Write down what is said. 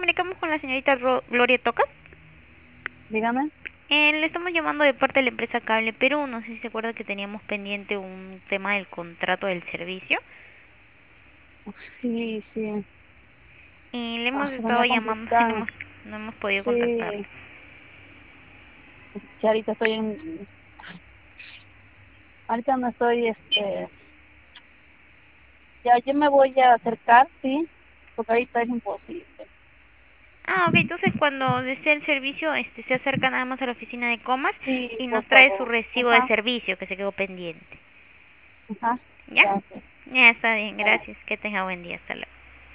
comunicamos con la señorita Gloria Toca. Dígame. Le estamos llamando de parte de la empresa Cable Perú. No sé si se acuerda que teníamos pendiente un tema del contrato del servicio. Sí, sí. Y le Ah, hemos se estado venía llamando si complicado. no hemos podido contactarla. Sí, que ahorita no estoy, ya yo me voy a acercar, sí, porque ahorita es imposible. Ah, ok, entonces cuando desee el servicio, se acerca nada más a la oficina de Comas Sí, y nos por trae su favor. recibo de Ajá, servicio que se quedó pendiente. ajá. ¿Ya? Gracias. Ya está bien, Ya. gracias. Que tenga buen día. Hasta luego.